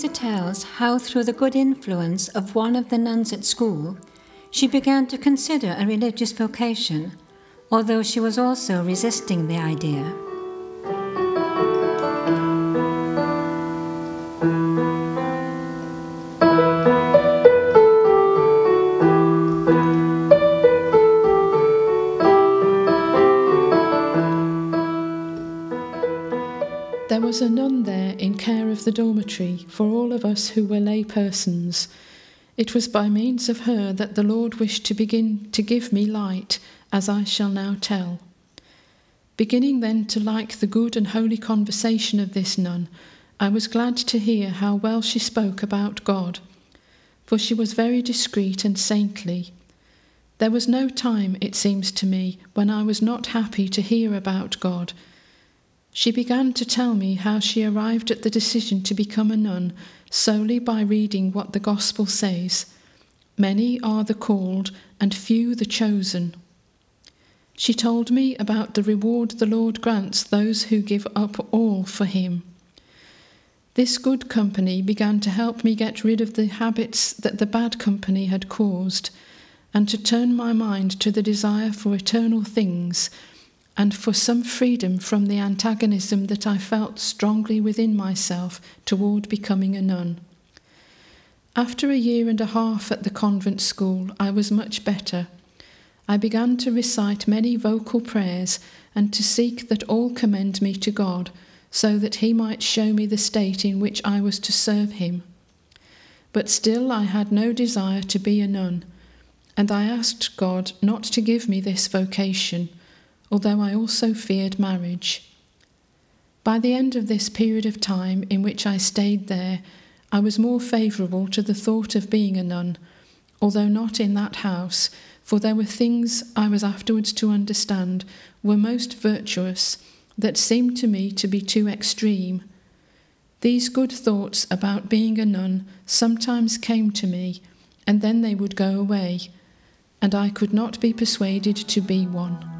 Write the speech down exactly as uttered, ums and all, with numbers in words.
tells how through the good influence of one of the nuns at school, she began to consider a religious vocation, although she was also resisting the idea. There was a nun there in care of the dormitory for all of us who were lay persons. It was by means of her that the Lord wished to begin to give me light, as I shall now tell. Beginning then to like the good and holy conversation of this nun, I was glad to hear how well she spoke about God, for she was very discreet and saintly. There was no time, it seems to me, when I was not happy to hear about God. She began to tell me how she arrived at the decision to become a nun solely by reading what the Gospel says. Many are the called and few the chosen. She told me about the reward the Lord grants those who give up all for him. This good company began to help me get rid of the habits that the bad company had caused, and to turn my mind to the desire for eternal things, and for some freedom from the antagonism that I felt strongly within myself toward becoming a nun. After a year and a half at the convent school, I was much better. I began to recite many vocal prayers and to seek that all commend me to God, so that he might show me the state in which I was to serve him. But still I had no desire to be a nun, and I asked God not to give me this vocation, although I also feared marriage. By the end of this period of time in which I stayed there, I was more favourable to the thought of being a nun, although not in that house, for there were things I was afterwards to understand were most virtuous that seemed to me to be too extreme. These good thoughts about being a nun sometimes came to me, and then they would go away, and I could not be persuaded to be one.